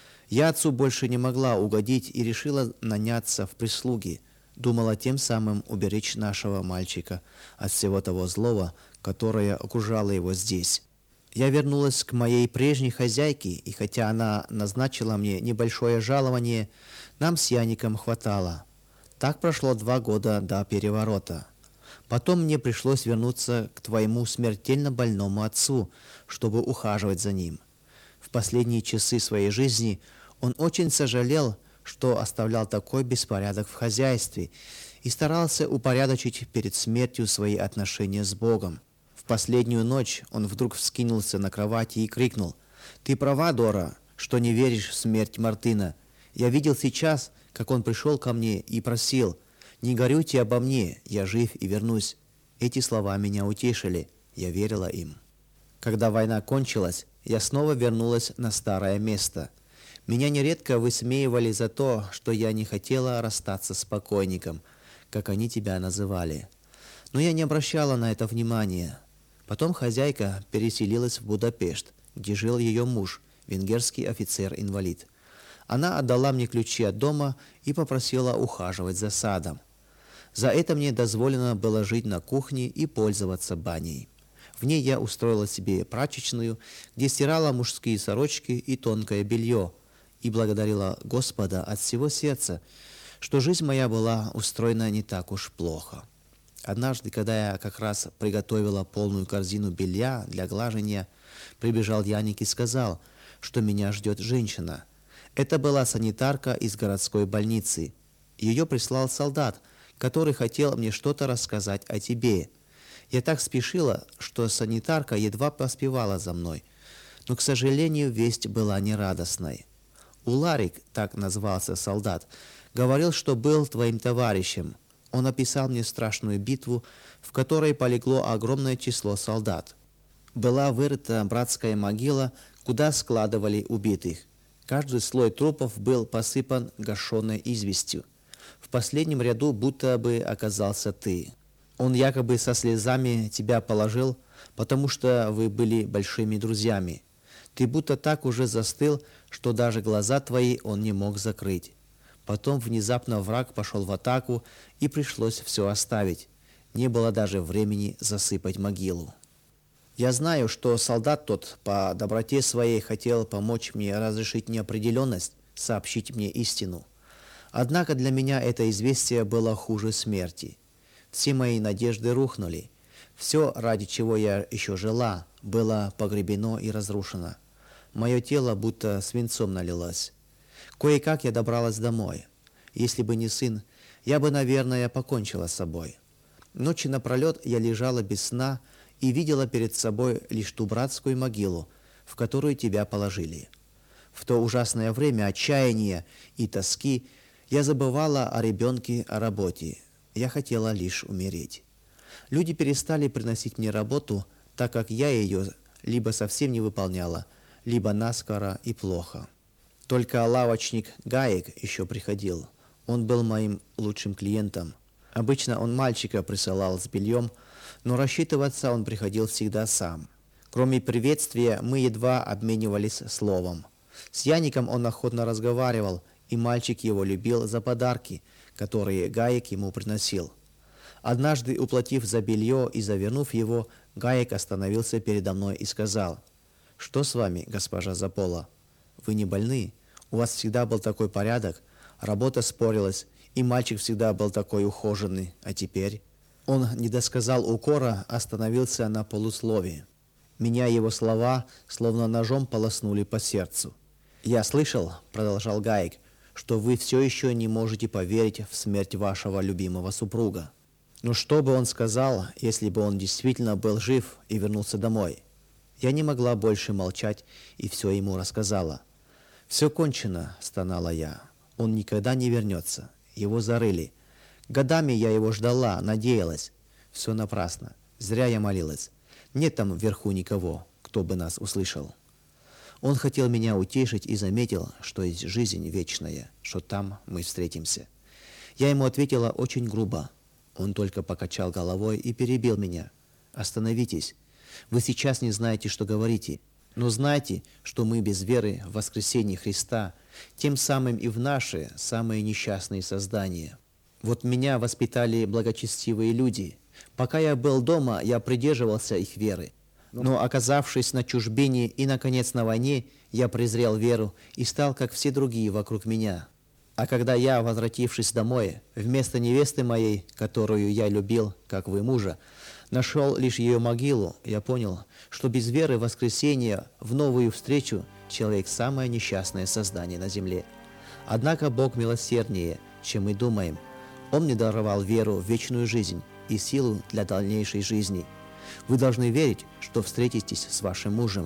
Я отцу больше не могла угодить и решила наняться в прислуги, думала тем самым уберечь нашего мальчика от всего того злого, которое окружало его здесь. Я вернулась к моей прежней хозяйке, и хотя она назначила мне небольшое жалование, нам с Яником хватало. Так прошло два года до переворота. Потом мне пришлось вернуться к твоему смертельно больному отцу, чтобы ухаживать за ним. В последние часы своей жизни он очень сожалел, что оставлял такой беспорядок в хозяйстве и старался упорядочить перед смертью свои отношения с Богом. В последнюю ночь он вдруг вскинулся на кровати и крикнул: «Ты права, Дора, что не веришь в смерть Мартына. Я видел сейчас, как он пришел ко мне и просил: не горюйте обо мне, я жив и вернусь». Эти слова меня утешили, я верила им. Когда война кончилась, я снова вернулась на старое место. Меня нередко высмеивали за то, что я не хотела расстаться с покойником, как они тебя называли. Но я не обращала на это внимания. Потом хозяйка переселилась в Будапешт, где жил ее муж, венгерский офицер-инвалид. Она отдала мне ключи от дома и попросила ухаживать за садом. За это мне дозволено было жить на кухне и пользоваться баней. В ней я устроила себе прачечную, где стирала мужские сорочки и тонкое белье, и благодарила Господа от всего сердца, что жизнь моя была устроена не так уж плохо. Однажды, когда я как раз приготовила полную корзину белья для глажения, прибежал Яник и сказал, что меня ждет женщина. Это была санитарка из городской больницы. Ее прислал солдат, который хотел мне что-то рассказать о тебе. Я так спешила, что санитарка едва поспевала за мной. Но, к сожалению, весть была нерадостной. Уларик, так назвался солдат, говорил, что был твоим товарищем. Он описал мне страшную битву, в которой полегло огромное число солдат. Была вырыта братская могила, куда складывали убитых. Каждый слой трупов был посыпан гашеной известью. В последнем ряду будто бы оказался ты. Он якобы со слезами тебя положил, потому что вы были большими друзьями. Ты будто так уже застыл, что даже глаза твои он не мог закрыть. Потом внезапно враг пошел в атаку, и пришлось все оставить. Не было даже времени засыпать могилу. Я знаю, что солдат тот по доброте своей хотел помочь мне разрешить неопределенность, сообщить мне истину. Однако для меня это известие было хуже смерти. Все мои надежды рухнули. Все, ради чего я еще жила, было погребено и разрушено. Мое тело будто свинцом налилось. Кое-как я добралась домой. Если бы не сын, я бы, наверное, покончила с собой. Ночи напролет я лежала без сна и видела перед собой лишь ту братскую могилу, в которую тебя положили. В то ужасное время отчаяния и тоски я забывала о ребенке, о работе. Я хотела лишь умереть. Люди перестали приносить мне работу, так как я ее либо совсем не выполняла, либо наскоро и плохо. Только лавочник Гаек еще приходил. Он был моим лучшим клиентом. Обычно он мальчика присылал с бельем, но рассчитываться он приходил всегда сам. Кроме приветствия, мы едва обменивались словом. С Яником он охотно разговаривал, и мальчик его любил за подарки, которые Гаек ему приносил. Однажды, уплатив за белье и завернув его, Гаек остановился передо мной и сказал: «Что с вами, госпожа Запола? Вы не больны? У вас всегда был такой порядок, работа спорилась, и мальчик всегда был такой ухоженный, а теперь...» Он не досказал укора, остановился на полусловии. Меня его слова словно ножом полоснули по сердцу. «Я слышал, — продолжал Гаек, — что вы все еще не можете поверить в смерть вашего любимого супруга. Но что бы он сказал, если бы он действительно был жив и вернулся домой?» Я не могла больше молчать и все ему рассказала. «Все кончено, — стонала я. Он никогда не вернется. Его зарыли. Годами я его ждала, надеялась. Все напрасно. Зря я молилась. Нет там вверху никого, кто бы нас услышал». Он хотел меня утешить и заметил, что есть жизнь вечная, что там мы встретимся. Я ему ответила очень грубо. Он только покачал головой и перебил меня. «Остановитесь. Вы сейчас не знаете, что говорите. Но знайте, что мы без веры в воскресение Христа, тем самым и в наши самые несчастные создания. Вот меня воспитали благочестивые люди. Пока я был дома, я придерживался их веры. Но, оказавшись на чужбине и, наконец, на войне, я презрел веру и стал, как все другие вокруг меня. А когда я, возвратившись домой, вместо невесты моей, которую я любил, как вы мужа, нашел лишь ее могилу, я понял, что без веры в воскресение, в новую встречу, человек – самое несчастное создание на земле. Однако Бог милосерднее, чем мы думаем. Он мне даровал веру в вечную жизнь и силу для дальнейшей жизни. Вы должны верить, что встретитесь с вашим мужем.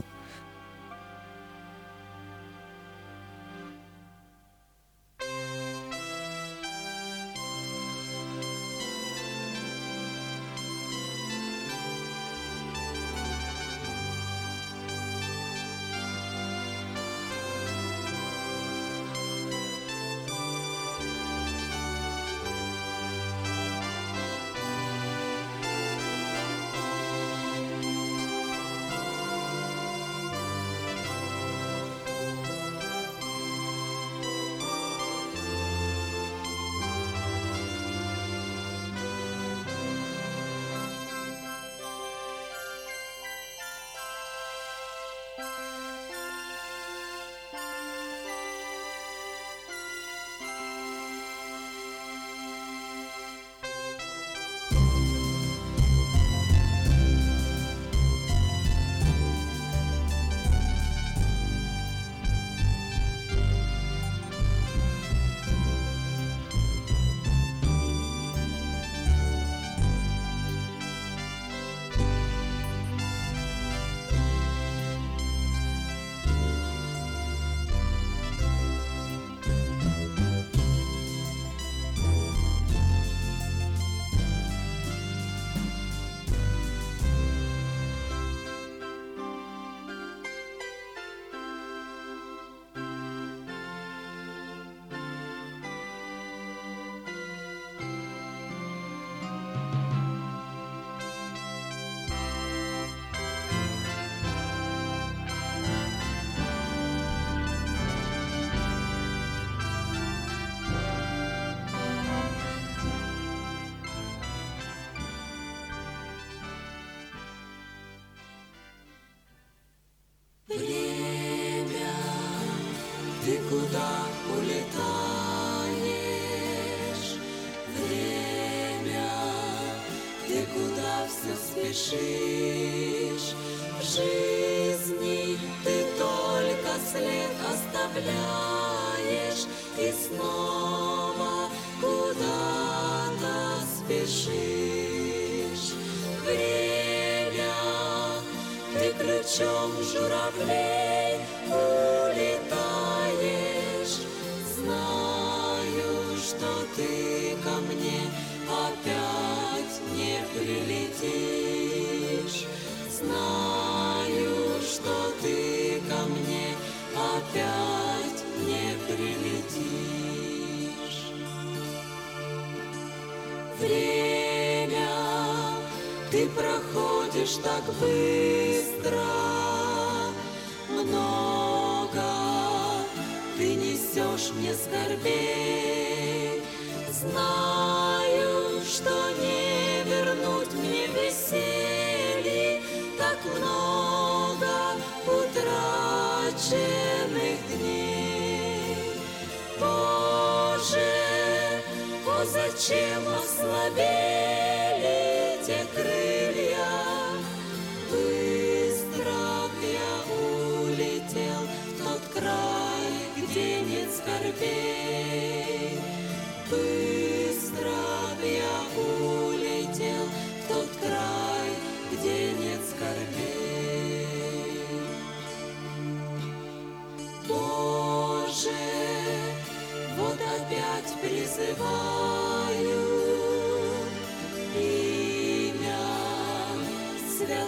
куда улетаешь? Время, ты куда все спешишь? В жизни ты только след оставляешь и снова куда-то спешишь. Время, ты ключом журавлей улетаешь. Знаю, что ты ко мне опять не прилетишь. Знаю, что ты ко мне опять не прилетишь. Время, ты проходишь так быстро, много ты несешь мне скорбей. Знаю, что не вернуть мне веселье, так много утраченных дней. Боже, о, зачем ослабели те крылья? Быстро я улетел в тот край, где нет скорбей. Быстро я улетел в тот край, где нет скорбей. Боже, вот опять призываю имя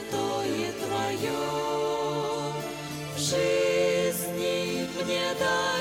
святое Твое. В жизни мне дай